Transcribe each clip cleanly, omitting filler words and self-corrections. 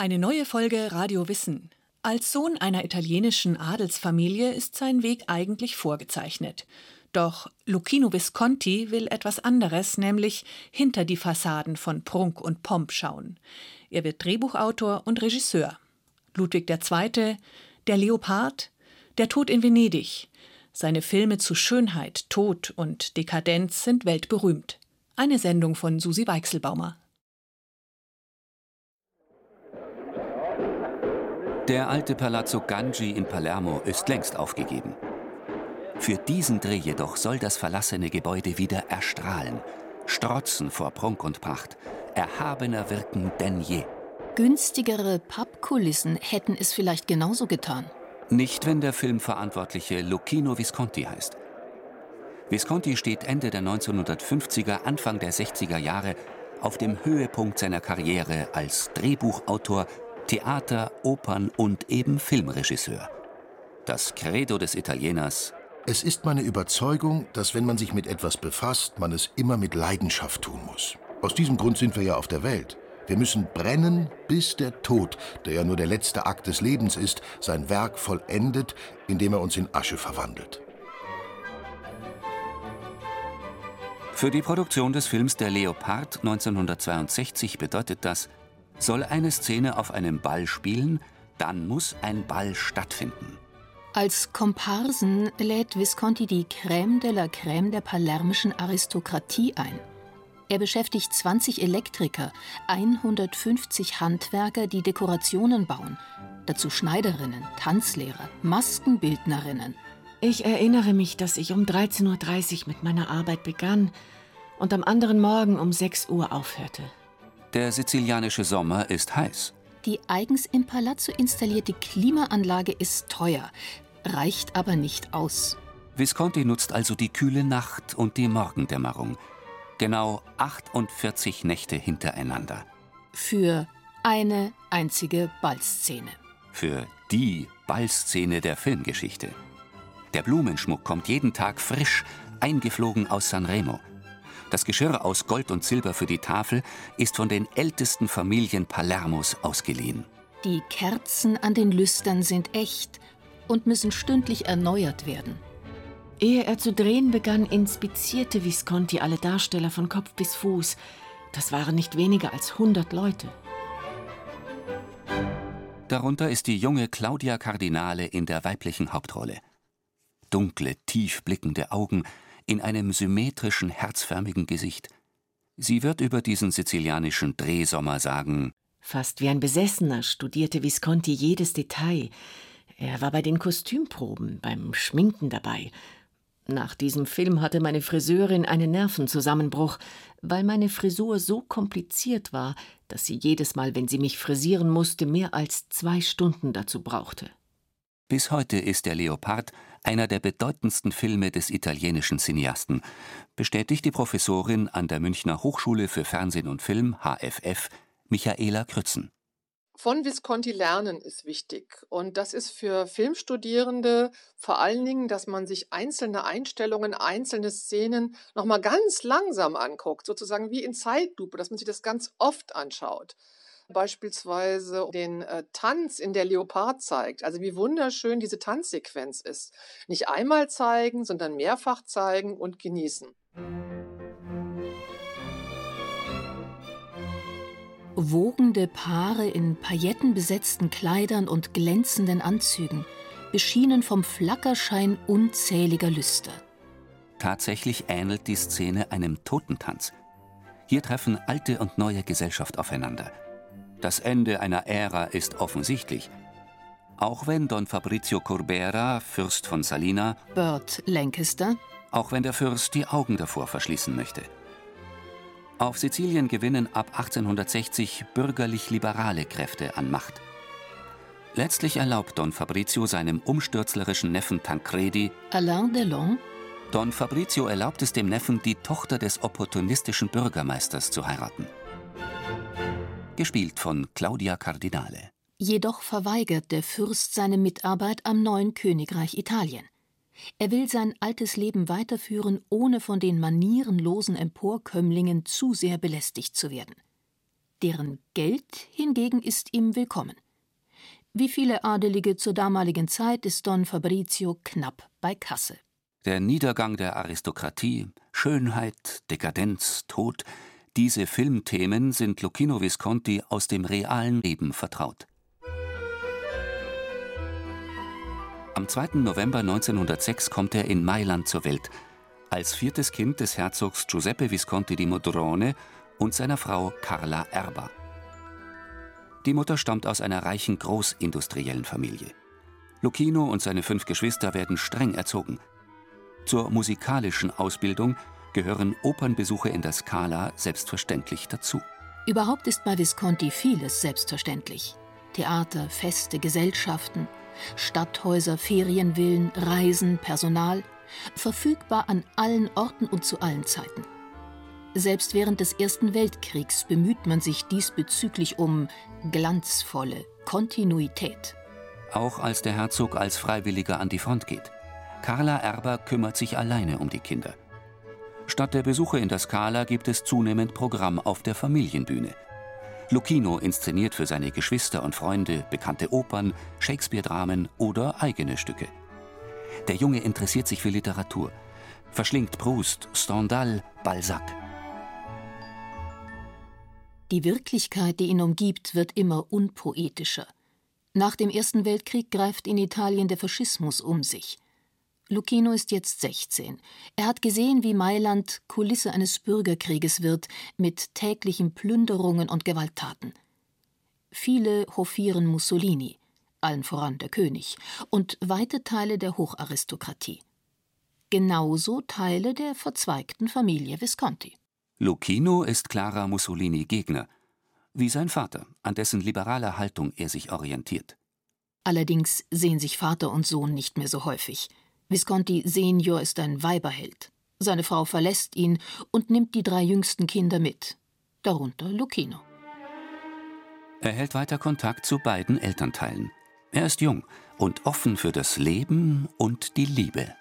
Eine neue Folge Radio Wissen. Als Sohn einer italienischen Adelsfamilie ist sein Weg eigentlich vorgezeichnet. Doch Luchino Visconti will etwas anderes, nämlich hinter die Fassaden von Prunk und Pomp schauen. Er wird Drehbuchautor und Regisseur. Ludwig II., Der Leopard, Der Tod in Venedig. Seine Filme zu Schönheit, Tod und Dekadenz sind weltberühmt. Eine Sendung von Susi Weichselbaumer. Der alte Palazzo Gangi in Palermo ist längst aufgegeben. Für diesen Dreh jedoch soll das verlassene Gebäude wieder erstrahlen, strotzen vor Prunk und Pracht, erhabener wirken denn je. Günstigere Pappkulissen hätten es vielleicht genauso getan. Nicht, wenn der Filmverantwortliche Luchino Visconti heißt. Visconti steht Ende der 1950er, Anfang der 60er Jahre auf dem Höhepunkt seiner Karriere als Drehbuchautor, Theater-, Opern- und eben Filmregisseur. Das Credo des Italieners: Es ist meine Überzeugung, dass wenn man sich mit etwas befasst, man es immer mit Leidenschaft tun muss. Aus diesem Grund sind wir ja auf der Welt. Wir müssen brennen, bis der Tod, der ja nur der letzte Akt des Lebens ist, sein Werk vollendet, indem er uns in Asche verwandelt. Für die Produktion des Films Der Leopard 1962 bedeutet das: Soll eine Szene auf einem Ball spielen, dann muss ein Ball stattfinden. Als Komparsen lädt Visconti die Crème de la Crème der palermischen Aristokratie ein. Er beschäftigt 20 Elektriker, 150 Handwerker, die Dekorationen bauen, dazu Schneiderinnen, Tanzlehrer, Maskenbildnerinnen. Ich erinnere mich, dass ich um 13:30 Uhr mit meiner Arbeit begann und am anderen Morgen um 6 Uhr aufhörte. Der sizilianische Sommer ist heiß. Die eigens im Palazzo installierte Klimaanlage ist teuer, reicht aber nicht aus. Visconti nutzt also die kühle Nacht und die Morgendämmerung. Genau 48 Nächte hintereinander. Für eine einzige Ballszene. Für die Ballszene der Filmgeschichte. Der Blumenschmuck kommt jeden Tag frisch, eingeflogen aus Sanremo. Das Geschirr aus Gold und Silber für die Tafel ist von den ältesten Familien Palermos ausgeliehen. Die Kerzen an den Lüstern sind echt und müssen stündlich erneuert werden. Ehe er zu drehen begann, inspizierte Visconti alle Darsteller von Kopf bis Fuß. Das waren nicht weniger als 100 Leute. Darunter ist die junge Claudia Cardinale in der weiblichen Hauptrolle. Dunkle, tief blickende Augen in einem symmetrischen, herzförmigen Gesicht. Sie wird über diesen sizilianischen Drehsommer sagen: Fast wie ein Besessener studierte Visconti jedes Detail. Er war bei den Kostümproben, beim Schminken dabei. Nach diesem Film hatte meine Friseurin einen Nervenzusammenbruch, weil meine Frisur so kompliziert war, dass sie jedes Mal, wenn sie mich frisieren musste, mehr als 2 Stunden dazu brauchte. Bis heute ist Der Leopard einer der bedeutendsten Filme des italienischen Cineasten, bestätigt die Professorin an der Münchner Hochschule für Fernsehen und Film, HFF, Michaela Krützen. Von Visconti lernen ist wichtig. Und das ist für Filmstudierende vor allen Dingen, dass man sich einzelne Einstellungen, einzelne Szenen nochmal ganz langsam anguckt, sozusagen wie in Zeitlupe, dass man sich das ganz oft anschaut. Beispielsweise den Tanz in Der Leopard zeigt, also wie wunderschön diese Tanzsequenz ist. Nicht einmal zeigen, sondern mehrfach zeigen und genießen. Wogende Paare in paillettenbesetzten Kleidern und glänzenden Anzügen, beschienen vom Flackerschein unzähliger Lüster. Tatsächlich ähnelt die Szene einem Totentanz. Hier treffen alte und neue Gesellschaft aufeinander. Das Ende einer Ära ist offensichtlich. Auch wenn Don Fabrizio Corbera, Fürst von Salina, Burt Lancaster, auch wenn der Fürst die Augen davor verschließen möchte. Auf Sizilien gewinnen ab 1860 bürgerlich-liberale Kräfte an Macht. Letztlich erlaubt Don Fabrizio seinem umstürzlerischen Neffen Tancredi, Alain Delon, Don Fabrizio erlaubt es dem Neffen, die Tochter des opportunistischen Bürgermeisters zu heiraten. Gespielt von Claudia Cardinale. Jedoch verweigert der Fürst seine Mitarbeit am neuen Königreich Italien. Er will sein altes Leben weiterführen, ohne von den manierenlosen Emporkömmlingen zu sehr belästigt zu werden. Deren Geld hingegen ist ihm willkommen. Wie viele Adelige zur damaligen Zeit ist Don Fabrizio knapp bei Kasse. Der Niedergang der Aristokratie, Schönheit, Dekadenz, Tod, diese Filmthemen sind Luchino Visconti aus dem realen Leben vertraut. Am 2. November 1906 kommt er in Mailand zur Welt, als 4. Kind des Herzogs Giuseppe Visconti di Modrone und seiner Frau Carla Erba. Die Mutter stammt aus einer reichen großindustriellen Familie. Luchino und seine 5 Geschwister werden streng erzogen. Zur musikalischen Ausbildung gehören Opernbesuche in der Scala selbstverständlich dazu. Überhaupt ist bei Visconti vieles selbstverständlich. Theater, Feste, Gesellschaften, Stadthäuser, Ferienvillen, Reisen, Personal, verfügbar an allen Orten und zu allen Zeiten. Selbst während des Ersten Weltkriegs bemüht man sich diesbezüglich um glanzvolle Kontinuität. Auch als der Herzog als Freiwilliger an die Front geht. Carla Erba kümmert sich alleine um die Kinder. Statt der Besuche in der Scala gibt es zunehmend Programm auf der Familienbühne. Luchino inszeniert für seine Geschwister und Freunde bekannte Opern, Shakespeare-Dramen oder eigene Stücke. Der Junge interessiert sich für Literatur, verschlingt Proust, Stendhal, Balzac. Die Wirklichkeit, die ihn umgibt, wird immer unpoetischer. Nach dem Ersten Weltkrieg greift in Italien der Faschismus um sich. Luchino ist jetzt 16. Er hat gesehen, wie Mailand Kulisse eines Bürgerkrieges wird, mit täglichen Plünderungen und Gewalttaten. Viele hofieren Mussolini, allen voran der König, und weite Teile der Hocharistokratie. Genauso Teile der verzweigten Familie Visconti. Luchino ist klarer Mussolini-Gegner, wie sein Vater, an dessen liberaler Haltung er sich orientiert. Allerdings sehen sich Vater und Sohn nicht mehr so häufig. Visconti Senior ist ein Weiberheld. Seine Frau verlässt ihn und nimmt die 3 jüngsten Kinder mit, darunter Luchino. Er hält weiter Kontakt zu beiden Elternteilen. Er ist jung und offen für das Leben und die Liebe.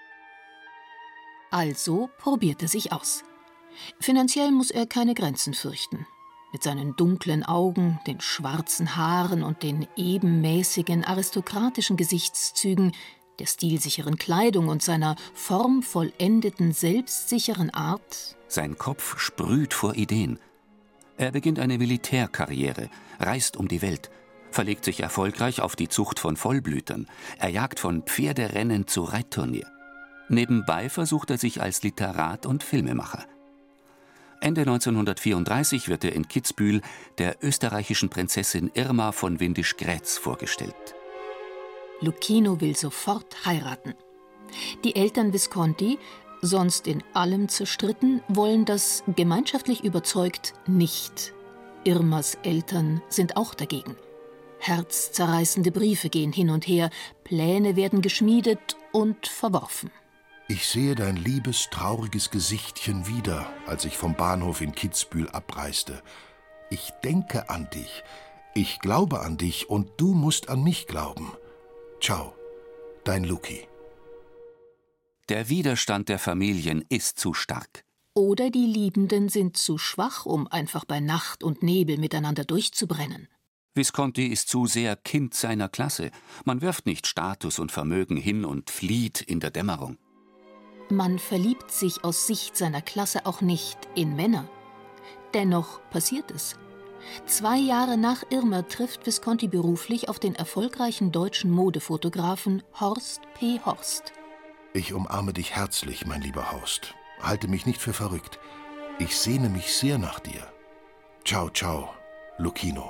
Also probiert er sich aus. Finanziell muss er keine Grenzen fürchten. Mit seinen dunklen Augen, den schwarzen Haaren und den ebenmäßigen aristokratischen Gesichtszügen, der stilsicheren Kleidung und seiner formvollendeten, selbstsicheren Art. Sein Kopf sprüht vor Ideen. Er beginnt eine Militärkarriere, reist um die Welt, verlegt sich erfolgreich auf die Zucht von Vollblütern, er jagt von Pferderennen zu Reitturnier. Nebenbei versucht er sich als Literat und Filmemacher. Ende 1934 wird er in Kitzbühel der österreichischen Prinzessin Irma von Windisch-Graetz vorgestellt. Luchino will sofort heiraten. Die Eltern Visconti, sonst in allem zerstritten, wollen das gemeinschaftlich überzeugt nicht. Irmas Eltern sind auch dagegen. Herzzerreißende Briefe gehen hin und her, Pläne werden geschmiedet und verworfen. Ich sehe dein liebes, trauriges Gesichtchen wieder, als ich vom Bahnhof in Kitzbühel abreiste. Ich denke an dich, ich glaube an dich und du musst an mich glauben. Ciao, dein Luki. Der Widerstand der Familien ist zu stark. Oder die Liebenden sind zu schwach, um einfach bei Nacht und Nebel miteinander durchzubrennen. Visconti ist zu sehr Kind seiner Klasse. Man wirft nicht Status und Vermögen hin und flieht in der Dämmerung. Man verliebt sich aus Sicht seiner Klasse auch nicht in Männer. Dennoch passiert es. 2 Jahre nach Irma trifft Visconti beruflich auf den erfolgreichen deutschen Modefotografen Horst P. Horst. Ich umarme dich herzlich, mein lieber Horst. Halte mich nicht für verrückt. Ich sehne mich sehr nach dir. Ciao, ciao, Luchino.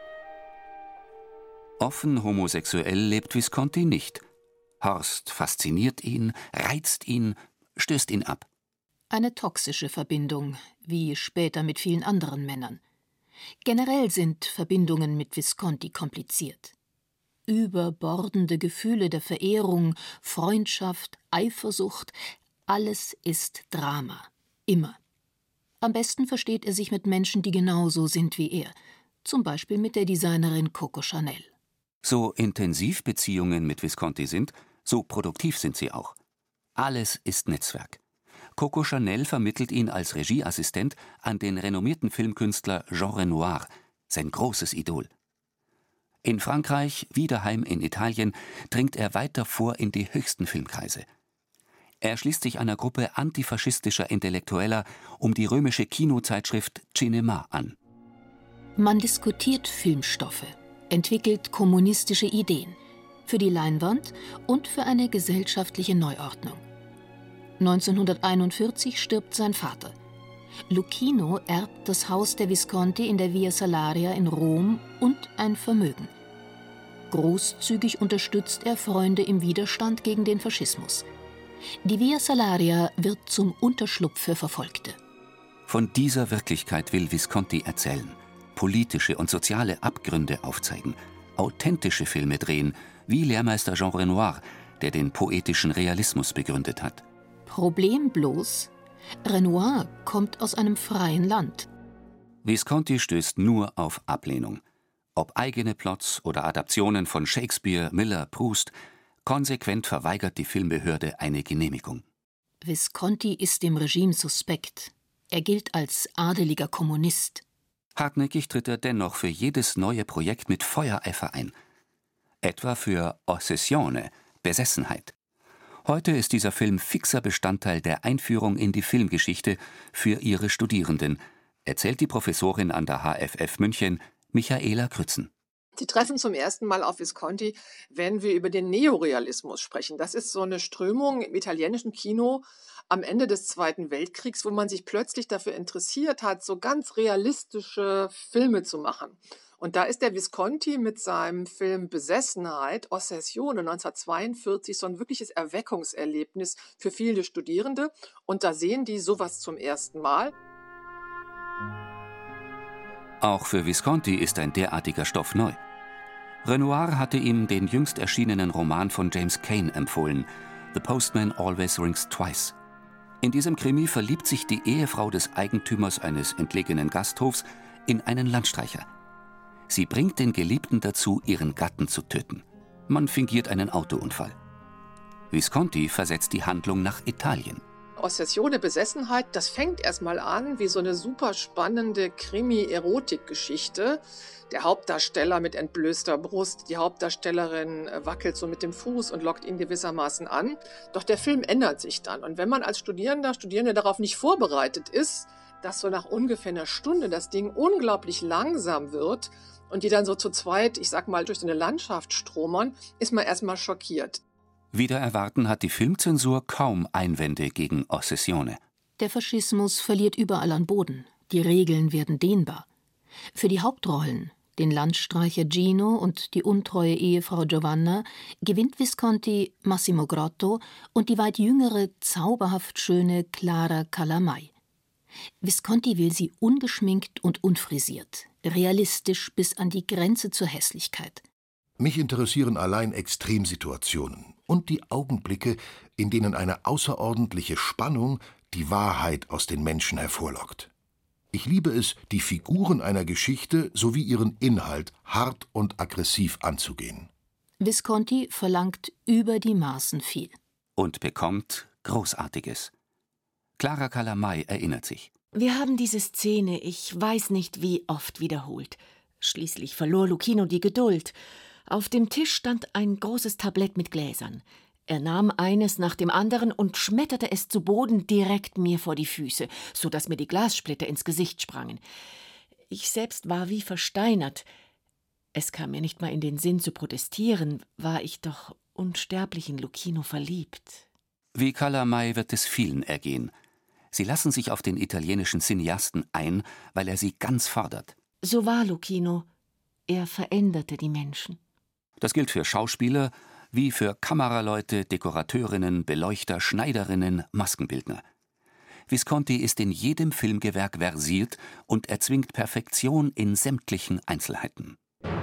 Offen homosexuell lebt Visconti nicht. Horst fasziniert ihn, reizt ihn, stößt ihn ab. Eine toxische Verbindung, wie später mit vielen anderen Männern. Generell sind Verbindungen mit Visconti kompliziert. Überbordende Gefühle der Verehrung, Freundschaft, Eifersucht, alles ist Drama. Immer. Am besten versteht er sich mit Menschen, die genauso sind wie er. Zum Beispiel mit der Designerin Coco Chanel. So intensiv Beziehungen mit Visconti sind, so produktiv sind sie auch. Alles ist Netzwerk. Coco Chanel vermittelt ihn als Regieassistent an den renommierten Filmkünstler Jean Renoir, sein großes Idol. In Frankreich, wie daheim in Italien, dringt er weiter vor in die höchsten Filmkreise. Er schließt sich einer Gruppe antifaschistischer Intellektueller um die römische Kinozeitschrift Cinema an. Man diskutiert Filmstoffe, entwickelt kommunistische Ideen für die Leinwand und für eine gesellschaftliche Neuordnung. 1941 stirbt sein Vater. Lucchino erbt das Haus der Visconti in der Via Salaria in Rom und ein Vermögen. Großzügig unterstützt er Freunde im Widerstand gegen den Faschismus. Die Via Salaria wird zum Unterschlupf für Verfolgte. Von dieser Wirklichkeit will Visconti erzählen, politische und soziale Abgründe aufzeigen, authentische Filme drehen, wie Lehrmeister Jean Renoir, der den poetischen Realismus begründet hat. Problem bloß: Renoir kommt aus einem freien Land. Visconti stößt nur auf Ablehnung. Ob eigene Plots oder Adaptionen von Shakespeare, Miller, Proust, konsequent verweigert die Filmbehörde eine Genehmigung. Visconti ist dem Regime suspekt. Er gilt als adeliger Kommunist. Hartnäckig tritt er dennoch für jedes neue Projekt mit Feuereifer ein. Etwa für Ossessione, Besessenheit. Heute ist dieser Film fixer Bestandteil der Einführung in die Filmgeschichte für ihre Studierenden, erzählt die Professorin an der HFF München, Michaela Krützen. Sie treffen zum ersten Mal auf Visconti, wenn wir über den Neorealismus sprechen. Das ist so eine Strömung im italienischen Kino am Ende des Zweiten Weltkriegs, wo man sich plötzlich dafür interessiert hat, so ganz realistische Filme zu machen. Und da ist der Visconti mit seinem Film Besessenheit, Ossessione 1942, so ein wirkliches Erweckungserlebnis für viele Studierende. Und da sehen die sowas zum ersten Mal. Auch für Visconti ist ein derartiger Stoff neu. Renoir hatte ihm den jüngst erschienenen Roman von James Cain empfohlen, The Postman Always Rings Twice. In diesem Krimi verliebt sich die Ehefrau des Eigentümers eines entlegenen Gasthofs in einen Landstreicher. Sie bringt den Geliebten dazu, ihren Gatten zu töten. Man fingiert einen Autounfall. Visconti versetzt die Handlung nach Italien. Ossessione, Besessenheit, das fängt erstmal an wie so eine super spannende Krimi-Erotik-Geschichte. Der Hauptdarsteller mit entblößter Brust, die Hauptdarstellerin wackelt so mit dem Fuß und lockt ihn gewissermaßen an. Doch der Film ändert sich dann. Und wenn man als Studierende darauf nicht vorbereitet ist, dass so nach ungefähr einer Stunde das Ding unglaublich langsam wird und die dann so zu zweit, ich sag mal, durch so eine Landschaft stromern, ist man erstmal schockiert. Wider Erwarten hat die Filmzensur kaum Einwände gegen Ossessione. Der Faschismus verliert überall an Boden. Die Regeln werden dehnbar. Für die Hauptrollen, den Landstreicher Gino und die untreue Ehefrau Giovanna, gewinnt Visconti Massimo Grotto und die weit jüngere, zauberhaft schöne Clara Calamai. Visconti will sie ungeschminkt und unfrisiert, realistisch bis an die Grenze zur Hässlichkeit. Mich interessieren allein Extremsituationen und die Augenblicke, in denen eine außerordentliche Spannung die Wahrheit aus den Menschen hervorlockt. Ich liebe es, die Figuren einer Geschichte sowie ihren Inhalt hart und aggressiv anzugehen. Visconti verlangt über die Maßen viel. Und bekommt Großartiges. Clara Calamai erinnert sich. Wir haben diese Szene, ich weiß nicht wie oft, wiederholt. Schließlich verlor Lucchino die Geduld. Auf dem Tisch stand ein großes Tablett mit Gläsern. Er nahm eines nach dem anderen und schmetterte es zu Boden direkt mir vor die Füße, so dass mir die Glassplitter ins Gesicht sprangen. Ich selbst war wie versteinert. Es kam mir nicht mal in den Sinn zu protestieren, war ich doch unsterblich in Lucchino verliebt. Wie Calamai wird es vielen ergehen. Sie lassen sich auf den italienischen Cineasten ein, weil er sie ganz fordert. So war Lucchino. Er veränderte die Menschen. Das gilt für Schauspieler wie für Kameraleute, Dekorateurinnen, Beleuchter, Schneiderinnen, Maskenbildner. Visconti ist in jedem Filmgewerk versiert und erzwingt Perfektion in sämtlichen Einzelheiten.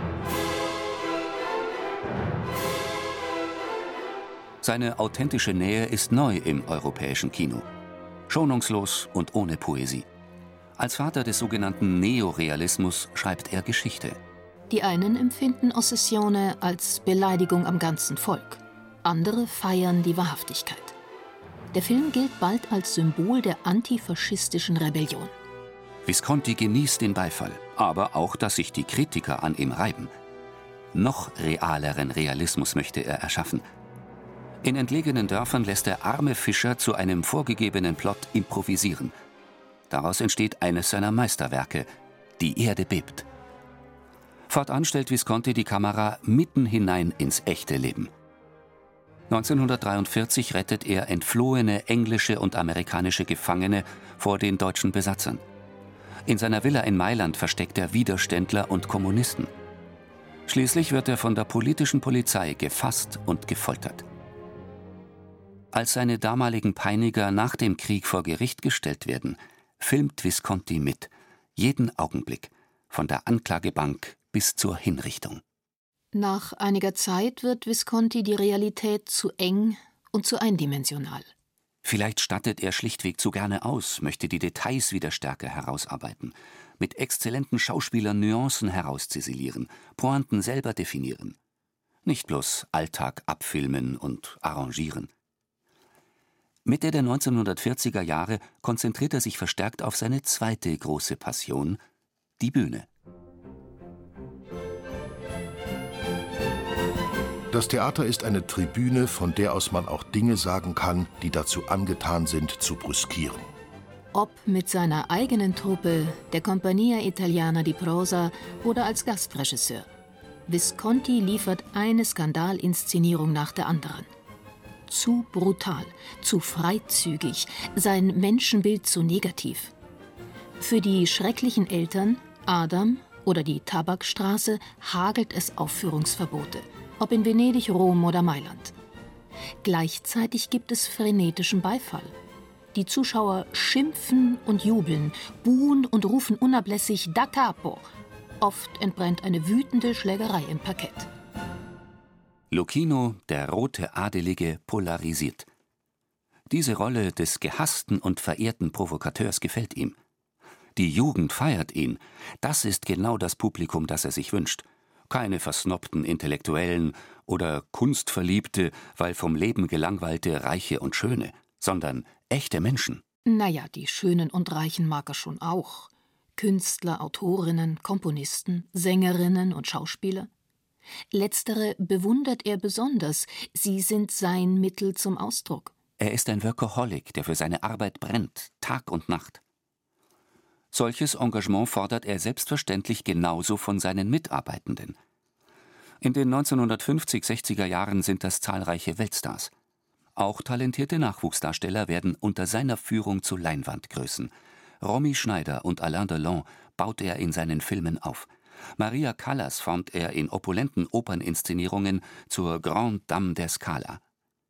Seine authentische Nähe ist neu im europäischen Kino. Schonungslos und ohne Poesie. Als Vater des sogenannten Neorealismus schreibt er Geschichte. Die einen empfinden Ossessione als Beleidigung am ganzen Volk. Andere feiern die Wahrhaftigkeit. Der Film gilt bald als Symbol der antifaschistischen Rebellion. Visconti genießt den Beifall, aber auch, dass sich die Kritiker an ihm reiben. Noch realeren Realismus möchte er erschaffen. In entlegenen Dörfern lässt er arme Fischer zu einem vorgegebenen Plot improvisieren. Daraus entsteht eines seiner Meisterwerke, Die Erde bebt. Fortan stellt Visconti die Kamera mitten hinein ins echte Leben. 1943 rettet er entflohene englische und amerikanische Gefangene vor den deutschen Besatzern. In seiner Villa in Mailand versteckt er Widerständler und Kommunisten. Schließlich wird er von der politischen Polizei gefasst und gefoltert. Als seine damaligen Peiniger nach dem Krieg vor Gericht gestellt werden, filmt Visconti mit, jeden Augenblick, von der Anklagebank bis zur Hinrichtung. Nach einiger Zeit wird Visconti die Realität zu eng und zu eindimensional. Vielleicht stattet er schlichtweg zu gerne aus, möchte die Details wieder stärker herausarbeiten, mit exzellenten Schauspielern Nuancen herausziselieren, Pointen selber definieren. Nicht bloß Alltag abfilmen und arrangieren. Mitte der 1940er Jahre konzentriert er sich verstärkt auf seine zweite große Passion, die Bühne. Das Theater ist eine Tribüne, von der aus man auch Dinge sagen kann, die dazu angetan sind, zu brüskieren. Ob mit seiner eigenen Truppe, der Compagnia Italiana di Prosa oder als Gastregisseur. Visconti liefert eine Skandalinszenierung nach der anderen. Zu brutal, zu freizügig, sein Menschenbild zu negativ. Für die schrecklichen Eltern, Adam oder die Tabakstraße, hagelt es Aufführungsverbote. Ob in Venedig, Rom oder Mailand. Gleichzeitig gibt es frenetischen Beifall. Die Zuschauer schimpfen und jubeln, buhen und rufen unablässig Da capo. Oft entbrennt eine wütende Schlägerei im Parkett. Lucchino, der rote Adelige, polarisiert. Diese Rolle des gehassten und verehrten Provokateurs gefällt ihm. Die Jugend feiert ihn. Das ist genau das Publikum, das er sich wünscht. Keine versnobten Intellektuellen oder Kunstverliebte, weil vom Leben gelangweilte Reiche und Schöne, sondern echte Menschen. Naja, die Schönen und Reichen mag er schon auch. Künstler, Autorinnen, Komponisten, Sängerinnen und Schauspieler. Letztere bewundert er besonders. Sie sind sein Mittel zum Ausdruck. Er ist ein Workaholic, der für seine Arbeit brennt, Tag und Nacht. Solches Engagement fordert er selbstverständlich genauso von seinen Mitarbeitenden. In den 1950-60er Jahren sind das zahlreiche Weltstars. Auch talentierte Nachwuchsdarsteller werden unter seiner Führung zu Leinwandgrößen. Romy Schneider und Alain Delon baut er in seinen Filmen auf. Maria Callas formt er in opulenten Operninszenierungen zur Grande Dame der Scala.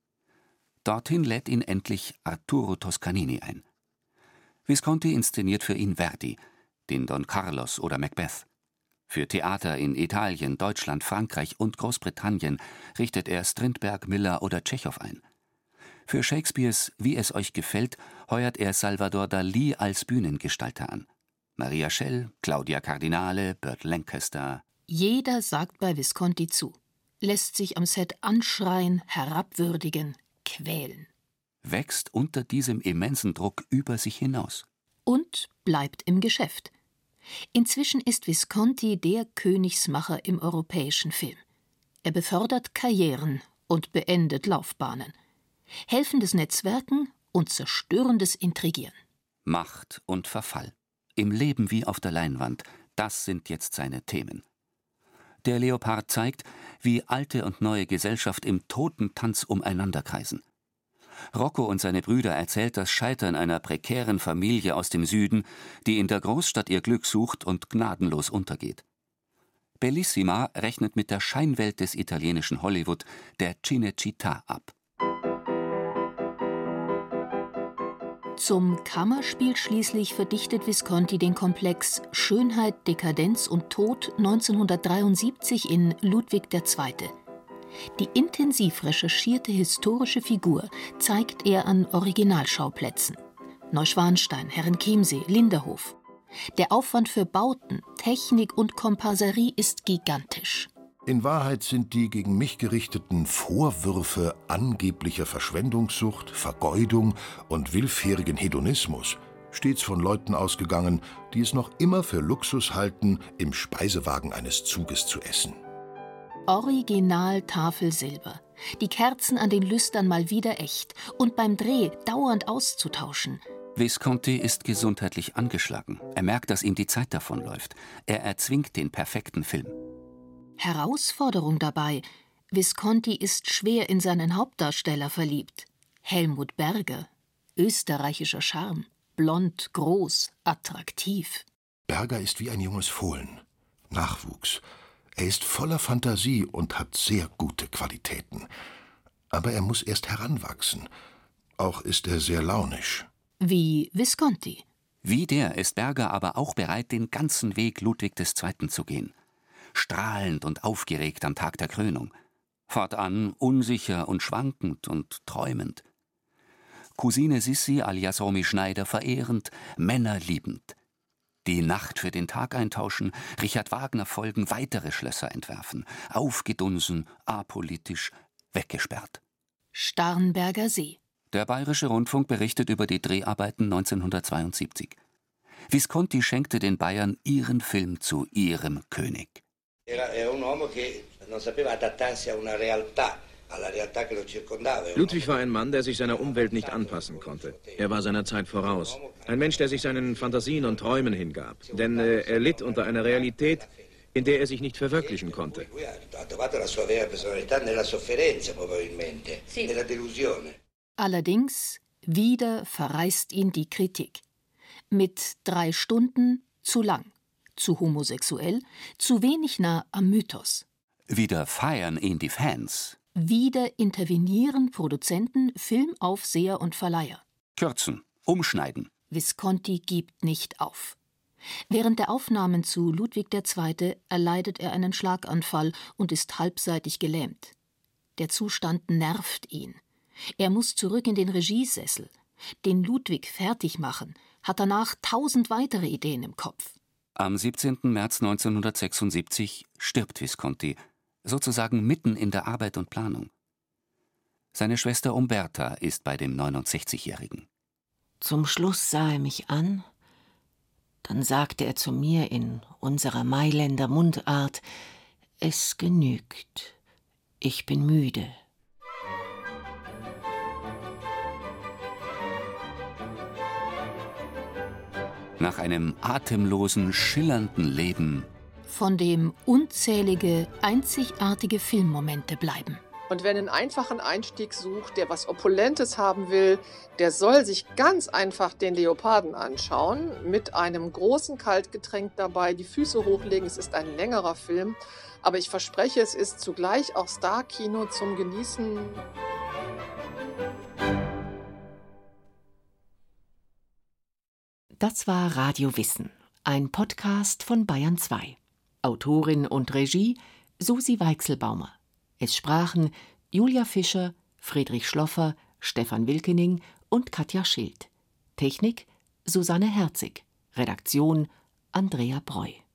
Dorthin lädt ihn endlich Arturo Toscanini ein. Visconti inszeniert für ihn Verdi, den Don Carlos oder Macbeth. Für Theater in Italien, Deutschland, Frankreich und Großbritannien richtet er Strindberg, Miller oder Tschechow ein. Für Shakespeares Wie es euch gefällt heuert er Salvador Dalí als Bühnengestalter an. Maria Schell, Claudia Cardinale, Burt Lancaster. Jeder sagt bei Visconti zu, lässt sich am Set anschreien, herabwürdigen, quälen. Wächst unter diesem immensen Druck über sich hinaus. Und bleibt im Geschäft. Inzwischen ist Visconti der Königsmacher im europäischen Film. Er befördert Karrieren und beendet Laufbahnen. Helfendes Netzwerken und zerstörendes Intrigieren. Macht und Verfall. Im Leben wie auf der Leinwand, das sind jetzt seine Themen. Der Leopard zeigt, wie alte und neue Gesellschaft im Totentanz umeinanderkreisen. Rocco und seine Brüder erzählt das Scheitern einer prekären Familie aus dem Süden, die in der Großstadt ihr Glück sucht und gnadenlos untergeht. Bellissima rechnet mit der Scheinwelt des italienischen Hollywood, der Cinecittà, ab. Zum Kammerspiel schließlich verdichtet Visconti den Komplex Schönheit, Dekadenz und Tod 1973 in Ludwig II. Die intensiv recherchierte historische Figur zeigt er an Originalschauplätzen. Neuschwanstein, Herrenchiemsee, Linderhof. Der Aufwand für Bauten, Technik und Komparserie ist gigantisch. In Wahrheit sind die gegen mich gerichteten Vorwürfe angeblicher Verschwendungssucht, Vergeudung und willfährigen Hedonismus stets von Leuten ausgegangen, die es noch immer für Luxus halten, im Speisewagen eines Zuges zu essen. Original Tafelsilber. Die Kerzen an den Lüstern mal wieder echt und beim Dreh dauernd auszutauschen. Visconti ist gesundheitlich angeschlagen. Er merkt, dass ihm die Zeit davonläuft. Er erzwingt den perfekten Film. Herausforderung dabei: Visconti ist schwer in seinen Hauptdarsteller verliebt. Helmut Berger. Österreichischer Charme. Blond, groß, attraktiv. Berger ist wie ein junges Fohlen. Nachwuchs. Er ist voller Fantasie und hat sehr gute Qualitäten. Aber er muss erst heranwachsen. Auch ist er sehr launisch. Wie Visconti. Wie der ist Berger aber auch bereit, den ganzen Weg Ludwig II. Zu gehen. Strahlend und aufgeregt am Tag der Krönung. Fortan unsicher und schwankend und träumend. Cousine Sissi alias Romy Schneider verehrend, Männer liebend. Die Nacht für den Tag eintauschen, Richard Wagner folgen, weitere Schlösser entwerfen. Aufgedunsen, apolitisch, weggesperrt. Starnberger See. Der Bayerische Rundfunk berichtet über die Dreharbeiten 1972. Visconti schenkte den Bayern ihren Film zu ihrem König. Ludwig war ein Mann, der sich seiner Umwelt nicht anpassen konnte. Er war seiner Zeit voraus. Ein Mensch, der sich seinen Fantasien und Träumen hingab. Denn er litt unter einer Realität, in der er sich nicht verwirklichen konnte. Allerdings, wieder verreißt ihn die Kritik. Mit 3 Stunden zu lang, zu homosexuell, zu wenig nah am Mythos. Wieder feiern ihn die Fans. Wieder intervenieren Produzenten, Filmaufseher und Verleiher. Kürzen, umschneiden. Visconti gibt nicht auf. Während der Aufnahmen zu Ludwig II. Erleidet er einen Schlaganfall und ist halbseitig gelähmt. Der Zustand nervt ihn. Er muss zurück in den Regiesessel. Den Ludwig fertig machen, hat danach 1000 weitere Ideen im Kopf. Am 17. März 1976 stirbt Visconti, sozusagen mitten in der Arbeit und Planung. Seine Schwester Umberta ist bei dem 69-Jährigen. Zum Schluss sah er mich an, dann sagte er zu mir in unserer Mailänder Mundart: Es genügt, ich bin müde. Nach einem atemlosen, schillernden Leben, von dem unzählige, einzigartige Filmmomente bleiben. Und wer einen einfachen Einstieg sucht, der was Opulentes haben will, der soll sich ganz einfach den Leoparden anschauen, mit einem großen Kaltgetränk dabei, die Füße hochlegen. Es ist ein längerer Film, aber ich verspreche, es ist zugleich auch Star-Kino zum Genießen. Das war Radio Wissen, ein Podcast von Bayern 2. Autorin und Regie Susi Weichselbaumer. Es sprachen Julia Fischer, Friedrich Schloffer, Stefan Wilkening und Katja Schild. Technik Susanne Herzig. Redaktion Andrea Breu.